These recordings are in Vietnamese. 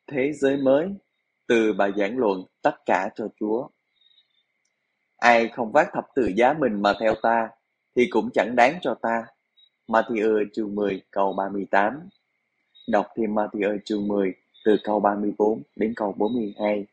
Thế giới mới, từ bài giảng luận Tất cả cho Chúa. Ai không vác thập tự giá mình mà theo ta, thì cũng chẳng đáng cho ta. Matthew chương 10 câu 38. Đọc thêm Matthew chương 10 từ câu 34 đến câu 42.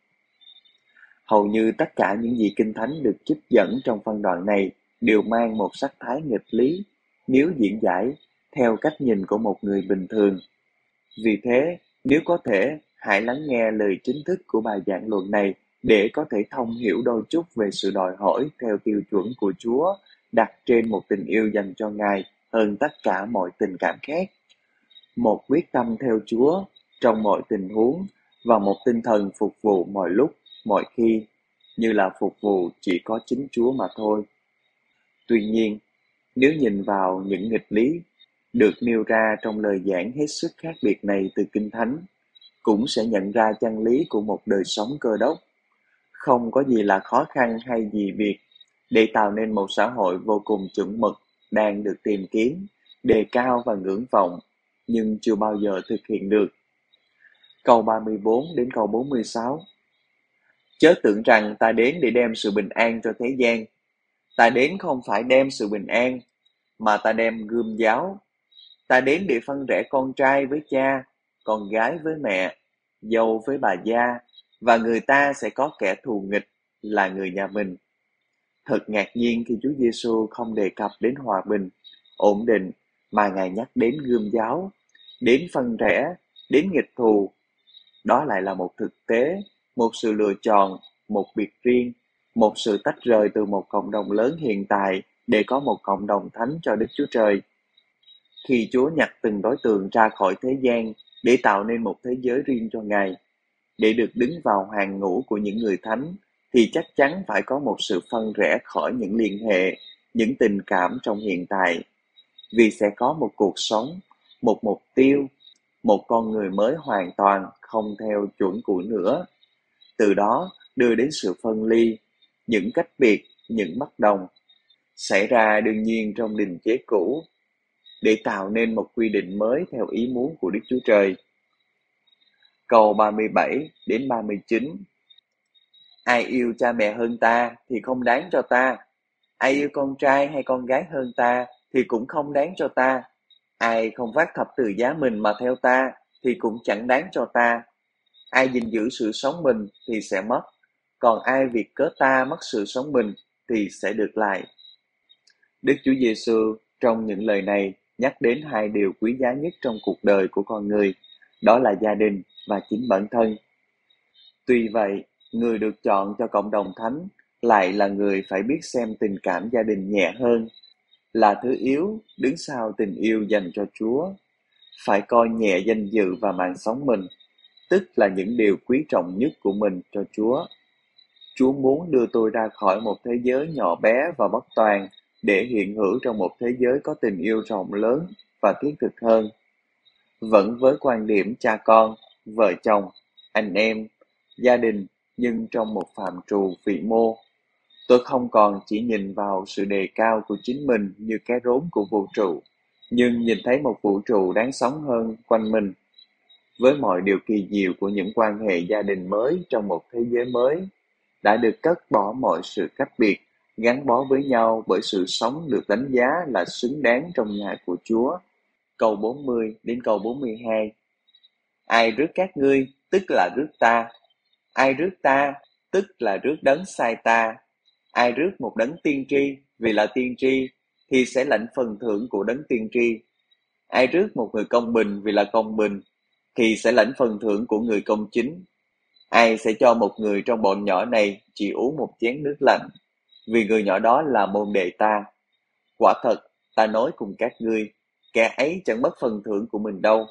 Hầu như tất cả những gì Kinh Thánh được trích dẫn trong phân đoạn này đều mang một sắc thái nghịch lý nếu diễn giải theo cách nhìn của một người bình thường. Vì thế, nếu có thể, hãy lắng nghe lời chính thức của bài giảng luận này để có thể thông hiểu đôi chút về sự đòi hỏi theo tiêu chuẩn của Chúa đặt trên một tình yêu dành cho Ngài hơn tất cả mọi tình cảm khác. Một quyết tâm theo Chúa trong mọi tình huống và một tinh thần phục vụ mọi lúc, mọi khi, như là phục vụ chỉ có chính Chúa mà thôi. Tuy nhiên, nếu nhìn vào những nghịch lý được nêu ra trong lời giảng hết sức khác biệt này từ Kinh Thánh, cũng sẽ nhận ra chân lý của một đời sống Cơ Đốc. Không có gì là khó khăn hay gì việc để tạo nên một xã hội vô cùng chuẩn mực đang được tìm kiếm, đề cao và ngưỡng vọng, nhưng chưa bao giờ thực hiện được. Câu 34 đến câu 46. Chớ tưởng rằng ta đến để đem sự bình an cho thế gian. Ta đến không phải đem sự bình an, mà ta đem gươm giáo. Ta đến để phân rẽ con trai với cha, con gái với mẹ, dâu với bà gia, và người ta sẽ có kẻ thù nghịch là người nhà mình. Thật ngạc nhiên khi Chúa Giêsu không đề cập đến hòa bình, ổn định, mà Ngài nhắc đến gươm giáo, đến phân rẽ, đến nghịch thù. Đó lại là một thực tế, một sự lựa chọn, một biệt riêng, một sự tách rời từ một cộng đồng lớn hiện tại để có một cộng đồng thánh cho Đức Chúa Trời. Khi Chúa nhặt từng đối tượng ra khỏi thế gian để tạo nên một thế giới riêng cho Ngài, để được đứng vào hàng ngũ của những người thánh, thì chắc chắn phải có một sự phân rẽ khỏi những liên hệ, những tình cảm trong hiện tại. Vì sẽ có một cuộc sống, một mục tiêu, một con người mới hoàn toàn không theo chuẩn cũ nữa. Từ đó đưa đến sự phân ly, những cách biệt, những bất đồng, xảy ra đương nhiên trong định chế cũ, để tạo nên một quy định mới theo ý muốn của Đức Chúa Trời. Câu 37 đến 39. Ai yêu cha mẹ hơn ta thì không đáng cho ta. Ai yêu con trai hay con gái hơn ta thì cũng không đáng cho ta. Ai không vác thập tự giá mình mà theo ta thì cũng chẳng đáng cho ta. Ai gìn giữ sự sống mình thì sẽ mất, còn ai vì cớ ta mất sự sống mình thì sẽ được lại. Đức Chúa Giêsu trong những lời này nhắc đến hai điều quý giá nhất trong cuộc đời của con người, đó là gia đình và chính bản thân. Tuy vậy, người được chọn cho cộng đồng thánh lại là người phải biết xem tình cảm gia đình nhẹ hơn, là thứ yếu đứng sau tình yêu dành cho Chúa. Phải coi nhẹ danh dự và mạng sống mình, tức là những điều quý trọng nhất của mình cho Chúa. Chúa muốn đưa tôi ra khỏi một thế giới nhỏ bé và bất toàn để hiện hữu trong một thế giới có tình yêu rộng lớn và thiết thực hơn. Vẫn với quan điểm cha con, vợ chồng, anh em, gia đình, nhưng trong một phạm trù vĩ mô. Tôi không còn chỉ nhìn vào sự đề cao của chính mình như cái rốn của vũ trụ, nhưng nhìn thấy một vũ trụ đáng sống hơn quanh mình, với mọi điều kỳ diệu của những quan hệ gia đình mới trong một thế giới mới, đã được cất bỏ mọi sự cách biệt, gắn bó với nhau bởi sự sống được đánh giá là xứng đáng trong nhà của Chúa. Câu 40 đến câu 42. Ai rước các ngươi, tức là rước ta. Ai rước ta, tức là rước đấng sai ta. Ai rước một đấng tiên tri, vì là tiên tri, thì sẽ lãnh phần thưởng của đấng tiên tri. Ai rước một người công bình vì là công bình, thì sẽ lãnh phần thưởng của người công chính. Ai sẽ cho một người trong bọn nhỏ này chỉ uống một chén nước lạnh, vì người nhỏ đó là môn đệ ta. Quả thật, ta nói cùng các ngươi, kẻ ấy chẳng mất phần thưởng của mình đâu.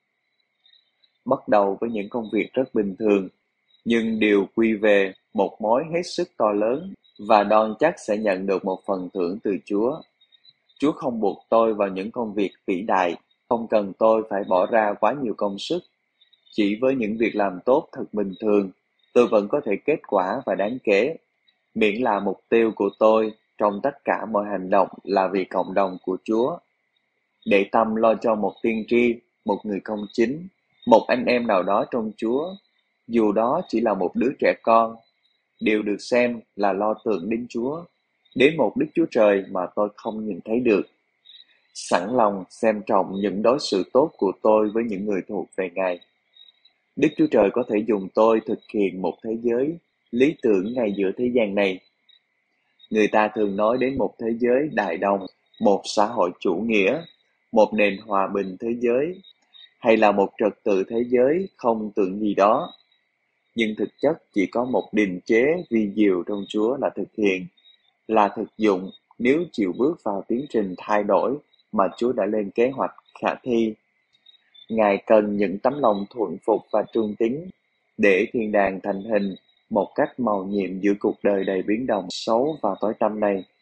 Bắt đầu với những công việc rất bình thường, nhưng đều quy về một mối hết sức to lớn và đoan chắc sẽ nhận được một phần thưởng từ Chúa. Chúa không buộc tôi vào những công việc vĩ đại, không cần tôi phải bỏ ra quá nhiều công sức. Chỉ với những việc làm tốt thật bình thường, tôi vẫn có thể kết quả và đáng kể, miễn là mục tiêu của tôi trong tất cả mọi hành động là vì cộng đồng của Chúa. Để tâm lo cho một tiên tri, một người công chính, Một anh em nào đó trong Chúa, dù đó chỉ là một đứa trẻ con, đều được xem là lo tưởng đến Chúa, đến một Đức Chúa Trời mà tôi không nhìn thấy được, sẵn lòng xem trọng những đối xử tốt của tôi với những người thuộc về Ngài. Đức Chúa Trời có thể dùng tôi thực hiện một thế giới lý tưởng ngay giữa thế gian này. Người ta thường nói đến một thế giới đại đồng, một xã hội chủ nghĩa, một nền hòa bình thế giới, hay là một trật tự thế giới không tưởng gì đó. Nhưng thực chất chỉ có một định chế vi diệu trong Chúa là thực hiện, là thực dụng nếu chịu bước vào tiến trình thay đổi mà Chúa đã lên kế hoạch khả thi. Ngài cần những tấm lòng thuận phục và trung tín để thiên đàng thành hình một cách mầu nhiệm giữa cuộc đời đầy biến động xấu và tối tăm này.